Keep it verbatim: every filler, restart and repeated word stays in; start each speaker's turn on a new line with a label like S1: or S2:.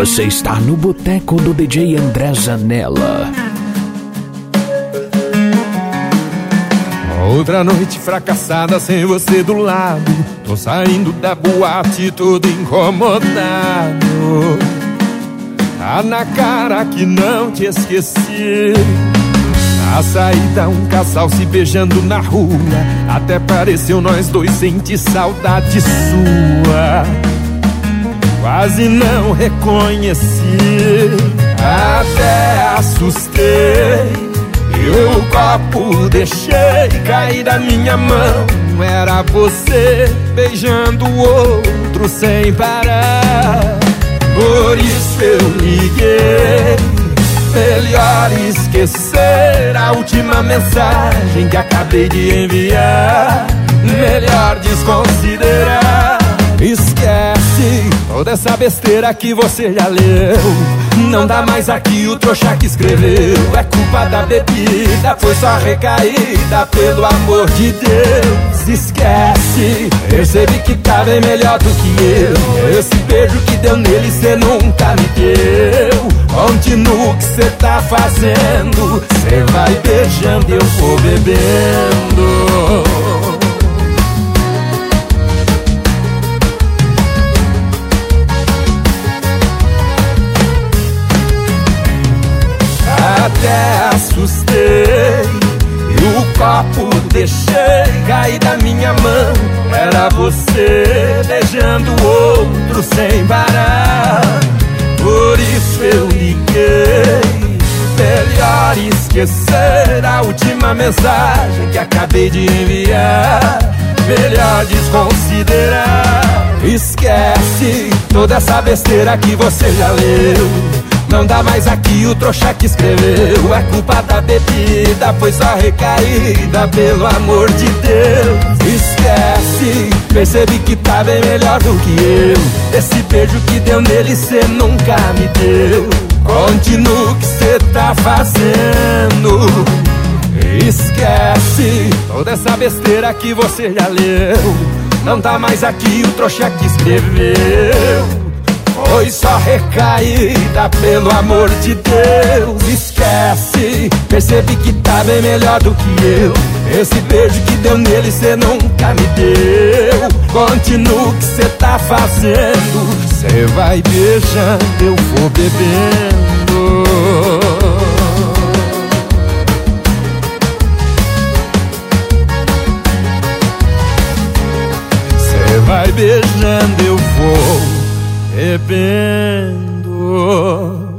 S1: Você está no Boteco do D J André Zanella.
S2: Outra noite fracassada sem você do lado. Tô saindo da boate todo incomodado. Tá na cara que não te esqueci. Na saída um casal se beijando na rua. Até pareceu nós dois sentir saudade sua. Quase não reconheci, até assustei. Eu o copo deixei cair da minha mão. Era você beijando o outro sem parar. Por isso eu liguei. Melhor esquecer a última mensagem que acabei de enviar. Melhor desconsiderar. Esquece toda essa besteira que você já leu. Não dá mais aqui o trouxa que escreveu. É culpa da bebida, foi só recaída, pelo amor de Deus. Esquece, percebi que tá bem melhor do que eu. Esse beijo que deu nele cê nunca me deu. Continua o que cê tá fazendo. Cê vai beijando e eu vou bebendo. Até assustei e o copo deixei cair da minha mão. Era você beijando o outro sem parar. Por isso eu liguei. Melhor esquecer a última mensagem que acabei de enviar. Melhor desconsiderar. Esquece toda essa besteira que você já leu. Não dá mais aqui o trouxa que escreveu. É culpa da bebida, foi só recaída, pelo amor de Deus. Esquece, percebi que tá bem melhor do que eu. Esse beijo que deu nele cê nunca me deu. Continua o que cê tá fazendo. Esquece toda essa besteira que você já leu. Não tá mais aqui o trouxa que escreveu. Foi só recaída, pelo amor de Deus. Esquece, percebi que tá bem melhor do que eu. Esse beijo que deu nele cê nunca me deu. Continua o que cê tá fazendo. Cê vai beijando, eu vou bebendo. Cê vai beijando, eu vou bebendo.